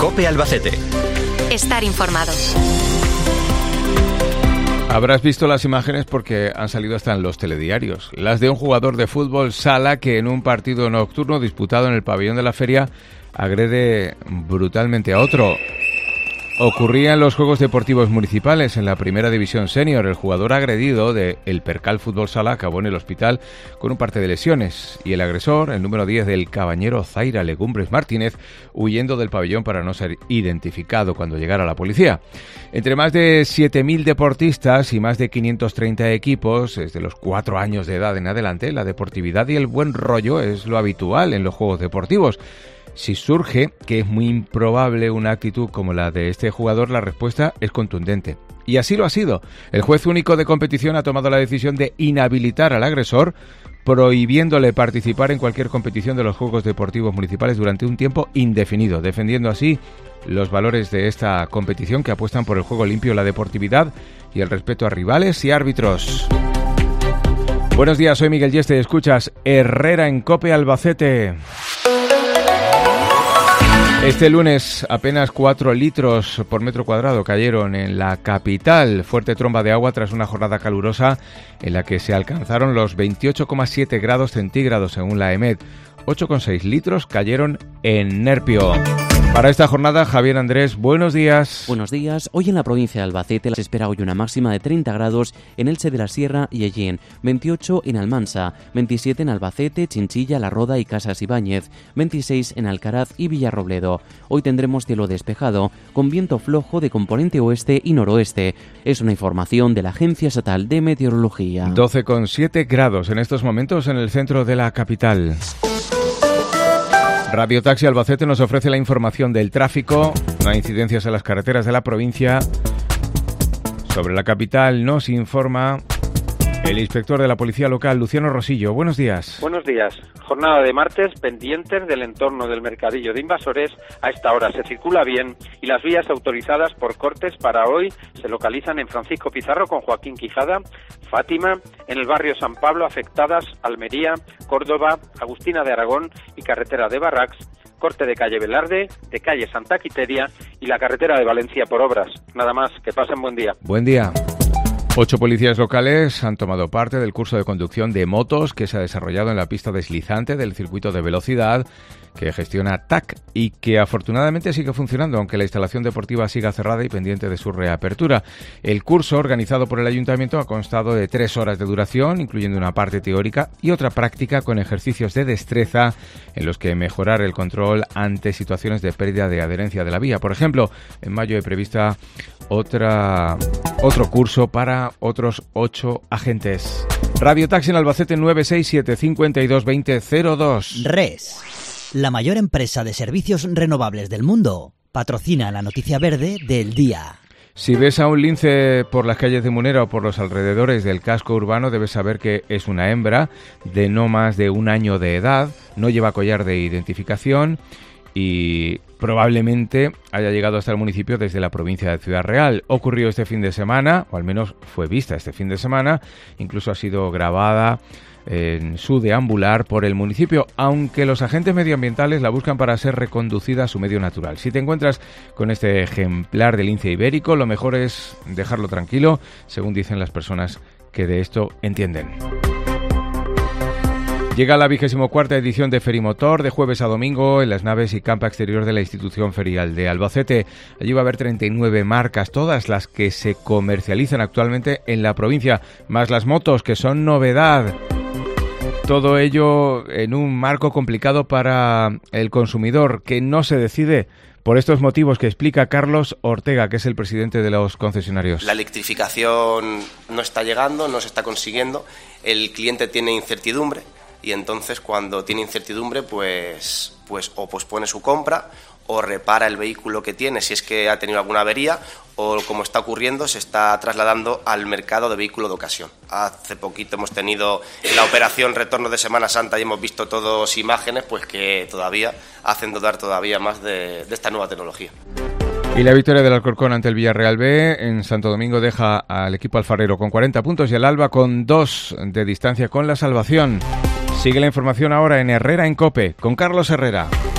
COPE Albacete. Estar informado. Habrás visto las imágenes porque han salido hasta en los telediarios. Las de un jugador de fútbol sala que en un partido nocturno disputado en el pabellón de la feria agrede brutalmente a otro. Ocurría en los Juegos Deportivos Municipales en la Primera División Senior. El jugador agredido de El Percal Fútbol Sala acabó en el hospital con un parte de lesiones y el agresor, el número 10 del Cabañero Zaira Legumbres Martínez, huyendo del pabellón para no ser identificado cuando llegara la policía. Entre más de 7.000 deportistas y más de 530 equipos, desde los 4 años de edad en adelante, la deportividad y el buen rollo es lo habitual en los Juegos Deportivos. Si surge que es muy improbable una actitud como la de este jugador, la respuesta es contundente. Y así lo ha sido. El juez único de competición ha tomado la decisión de inhabilitar al agresor, prohibiéndole participar en cualquier competición de los Juegos Deportivos Municipales durante un tiempo indefinido, defendiendo así los valores de esta competición que apuestan por el juego limpio, la deportividad y el respeto a rivales y árbitros. Buenos días, soy Miguel Yeste y escuchas Herrera en COPE Albacete. Este lunes apenas 4 litros por metro cuadrado cayeron en la capital. Fuerte tromba de agua tras una jornada calurosa en la que se alcanzaron los 28,7 grados centígrados según la EMET. 8,6 litros cayeron en Nerpio. Para esta jornada, Javier Andrés, buenos días. Buenos días. Hoy en la provincia de Albacete se espera hoy una máxima de 30 grados en Elche de la Sierra y Ellín, 28 en Almansa, 27 en Albacete, Chinchilla, La Roda y Casas Ibáñez, 26 en Alcaraz y Villarrobledo. Hoy tendremos cielo despejado, con viento flojo de componente oeste y noroeste. Es una información de la Agencia Estatal de Meteorología. 12,7 grados en estos momentos en el centro de la capital. Radio Taxi Albacete nos ofrece la información del tráfico. No hay incidencias en las carreteras de la provincia. Sobre la capital nos informa el inspector de la Policía Local, Luciano Rosillo. Buenos días. Buenos días. Jornada de martes, pendientes del entorno del mercadillo de Invasores. A esta hora se circula bien y las vías autorizadas por cortes para hoy se localizan en Francisco Pizarro con Joaquín Quijada, Fátima, en el barrio San Pablo afectadas Almería, Córdoba, Agustina de Aragón y carretera de Barracs, corte de calle Velarde, de calle Santa Quiteria y la carretera de Valencia por obras. Nada más, que pasen buen día. Buen día. 8 policías locales han tomado parte del curso de conducción de motos que se ha desarrollado en la pista deslizante del circuito de velocidad que gestiona TAC y que afortunadamente sigue funcionando, aunque la instalación deportiva siga cerrada y pendiente de su reapertura. El curso, organizado por el Ayuntamiento, ha constado de 3 horas de duración, incluyendo una parte teórica y otra práctica con ejercicios de destreza en los que mejorar el control ante situaciones de pérdida de adherencia de la vía. Por ejemplo, en mayo hay prevista otro curso para otros 8 agentes. Radio Taxi en Albacete 967 52 20 02. RES, la mayor empresa de servicios renovables del mundo, patrocina la noticia verde del día. Si ves a un lince por las calles de Munera o por los alrededores del casco urbano, debes saber que es una hembra de no más de 1 año de edad, no lleva collar de identificación y probablemente haya llegado hasta el municipio desde la provincia de Ciudad Real. Ocurrió este fin de semana, o al menos fue vista este fin de semana, incluso ha sido grabada en su deambular por el municipio, aunque los agentes medioambientales la buscan para ser reconducida a su medio natural. Si te encuentras con este ejemplar de lince ibérico, lo mejor es dejarlo tranquilo, según dicen las personas que de esto entienden. Llega la 24ª edición de Ferimotor, de jueves a domingo, en las naves y campa exterior de la institución ferial de Albacete. Allí va a haber 39 marcas, todas las que se comercializan actualmente en la provincia, más las motos, que son novedad. Todo ello en un marco complicado para el consumidor, que no se decide por estos motivos que explica Carlos Ortega, que es el presidente de los concesionarios. La electrificación no está llegando, no se está consiguiendo, el cliente tiene incertidumbre y entonces cuando tiene incertidumbre pues o pospone su compra o repara el vehículo que tiene si es que ha tenido alguna avería, o como está ocurriendo se está trasladando al mercado de vehículo de ocasión. Hace poquito hemos tenido la operación retorno de Semana Santa y hemos visto todas imágenes pues que todavía hacen dudar todavía más de esta nueva tecnología. Y la victoria del Alcorcón ante el Villarreal B en Santo Domingo deja al equipo alfarero con 40 puntos y al Alba con 2 de distancia con la salvación. Sigue la información ahora en Herrera en COPE con Carlos Herrera.